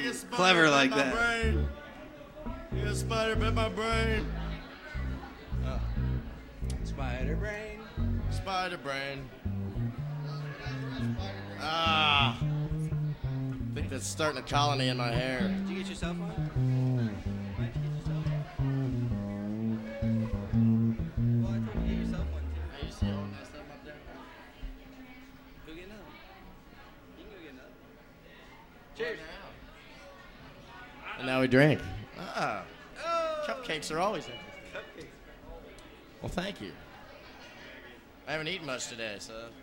clever like that. Brain. A spider bit my brain. Spider brain. Spider brain. Ah. I think that's starting a colony in my hair. Did you get yourself one? Why did you get yourself one? Well, I told you to get yourself one too. I used to own that stuff up there. Go get another one. You can go get another. Cheers. And now we drink. Ah. Cupcakes are always interesting. Cupcakes. Well, thank you. I haven't eaten much today, so. It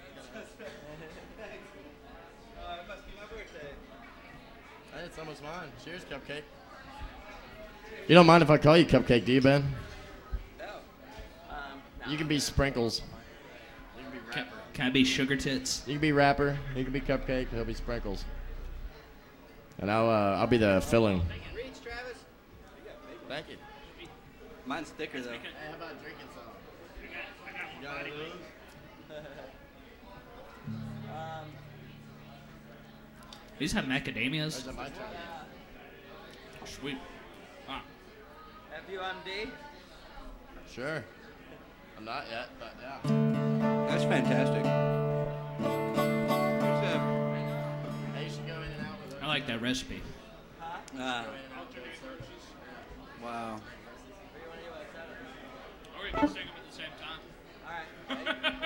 must be my birthday. Hey, it's almost mine. Cheers, Cupcake. You don't mind if I call you Cupcake, do you, Ben? No. You can be Sprinkles. You can be Rapper. Can I be Sugar Tits? You can be Rapper. You can be Cupcake. He'll be Sprinkles. And I'll be the filling. Reach, Travis. Thank you. Mine's thicker though. Hey, how about drinking some? You got any of those? These have macadamias. Or is it my turn? Sweet. Ah. FUMD. Sure. I'm not yet, but yeah. That's fantastic. Hey, you should go in and out with it. I like that recipe. Wow. Or we can sing them at the same time. All right.